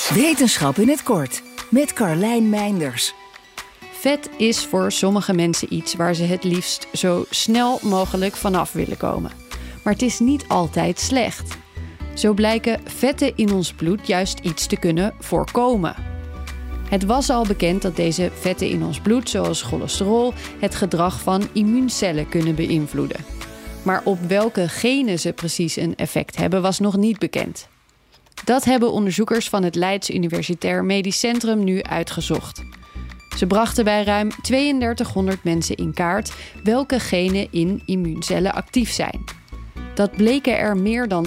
Wetenschap in het kort met Carlijn Meinders. Vet is voor sommige mensen iets waar ze het liefst zo snel mogelijk vanaf willen komen. Maar het is niet altijd slecht. Zo blijken vetten in ons bloed juist iets te kunnen voorkomen. Het was al bekend dat deze vetten in ons bloed, zoals cholesterol, het gedrag van immuuncellen kunnen beïnvloeden. Maar op welke genen ze precies een effect hebben, was nog niet bekend. Dat hebben onderzoekers van het Leids Universitair Medisch Centrum nu uitgezocht. Ze brachten bij ruim 3200 mensen in kaart welke genen in immuuncellen actief zijn. Dat bleken er meer dan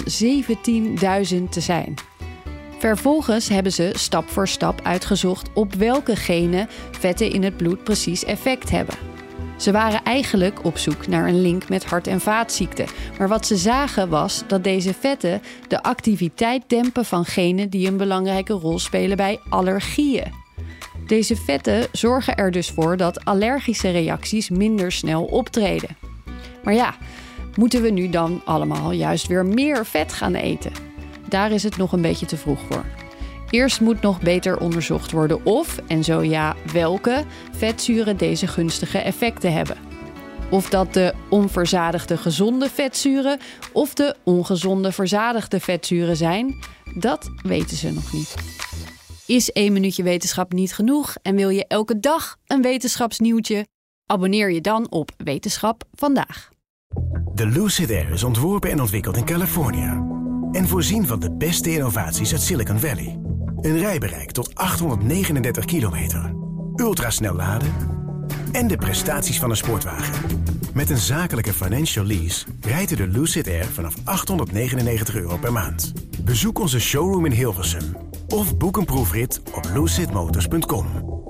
17.000 te zijn. Vervolgens hebben ze stap voor stap uitgezocht op welke genen vetten in het bloed precies effect hebben. Ze waren eigenlijk op zoek naar een link met hart- en vaatziekten. Maar wat ze zagen was dat deze vetten de activiteit dempen van genen die een belangrijke rol spelen bij allergieën. Deze vetten zorgen er dus voor dat allergische reacties minder snel optreden. Maar ja, moeten we nu dan allemaal juist weer meer vet gaan eten? Daar is het nog een beetje te vroeg voor. Eerst moet nog beter onderzocht worden of, en zo ja, welke vetzuren deze gunstige effecten hebben. Of dat de onverzadigde gezonde vetzuren of de ongezonde verzadigde vetzuren zijn, dat weten ze nog niet. Is 1 minuutje wetenschap niet genoeg en wil je elke dag een wetenschapsnieuwtje? Abonneer je dan op Wetenschap Vandaag. De Lucid Air is ontworpen en ontwikkeld in Californië. En voorzien van de beste innovaties uit Silicon Valley. Een rijbereik tot 839 kilometer. Ultrasnel laden. En de prestaties van een sportwagen. Met een zakelijke financial lease rijdt u de Lucid Air vanaf €899 per maand. Bezoek onze showroom in Hilversum. Of boek een proefrit op lucidmotors.com.